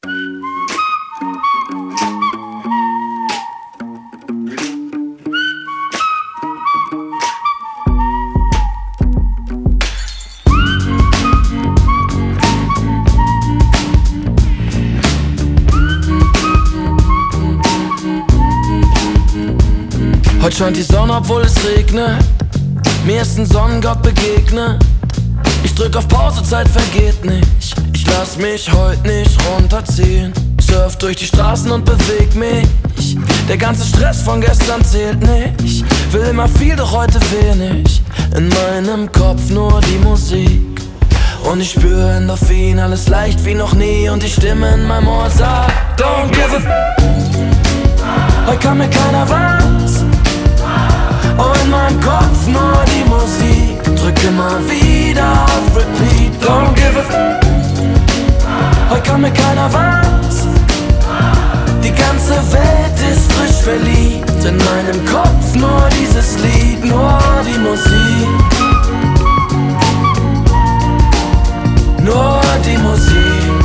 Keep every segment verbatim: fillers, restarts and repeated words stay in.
Heute scheint die Sonne, obwohl es regnet. Mir ist ein Sonnengott begegnet. Ich drück auf Pause, Zeit vergeht nicht. Ich lass mich heute nicht runterziehen. Surf durch die Straßen und beweg mich. Der ganze Stress von gestern zählt nicht. Will immer viel, doch heute wenig. In meinem Kopf nur die Musik. Und ich spüre Endorphin, alles leicht wie noch nie. Und die Stimme in meinem Ohr sagt: Don't give a f***. Heute kann mir keiner was. Oh, in meinem Kopf nur die Musik. Drück immer wieder auf Repeat. Don't give a f***. Heute kann mir keiner was. Die ganze Welt ist frisch verliebt. In meinem Kopf nur dieses Lied, nur die Musik. Nur die Musik.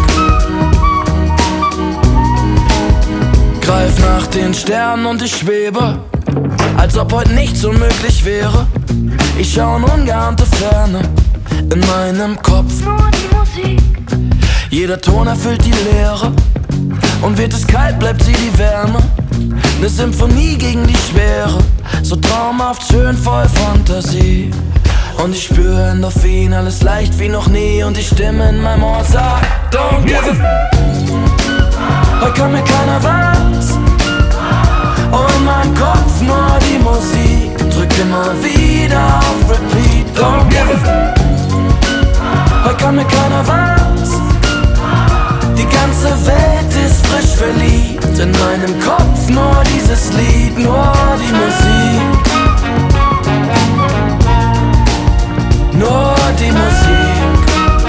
Greif nach den Sternen und ich schwebe, als ob heute nichts unmöglich wäre. Ich schau in ungeahnte Ferne. In meinem Kopf nur die Musik. Jeder Ton erfüllt die Leere. Und wird es kalt, bleibt sie die Wärme. Ne Symphonie gegen die Schwere. So traumhaft schön, voll Fantasie. Und ich spüre Endorphin, alles leicht wie noch nie. Und die Stimme in meinem Ohr sagt: Don't give a f***. Heute kann mir keiner was. Oh, in meinem Kopf nur die Musik. Drück immer wieder auf Repeat. Don't give a f***. Heute kann mir keiner was. Die ganze Welt ist frisch verliebt. In meinem Kopf nur dieses Lied, nur die Musik. Nur die Musik.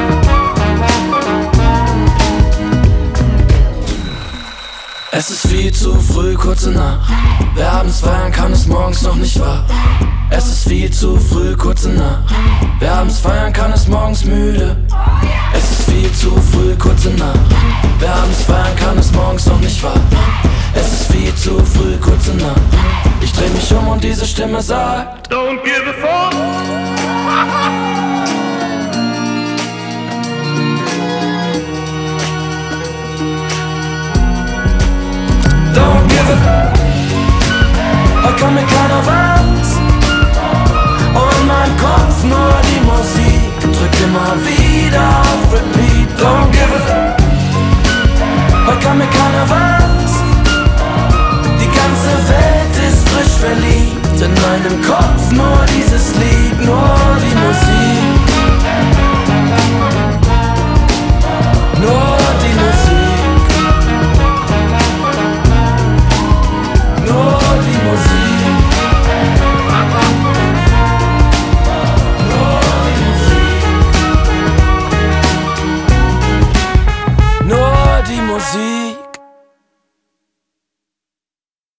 Es ist viel zu früh, kurze Nacht. Wer abends feiern kann, ist morgens noch nicht wach. Es ist viel zu früh, kurze Nacht. Wer abends feiern kann, ist morgens müde. Es ist viel zu früh, kurze Nacht. Wer abends feiern kann, ist morgens noch nicht wach. Es ist viel zu früh, kurze Nacht. Ich dreh mich um und diese Stimme sagt: Don't give a fuck. Don't give a f***. Heute kann mir keiner was. Oh, in meinem Kopf nur die Musik. Drück immer wieder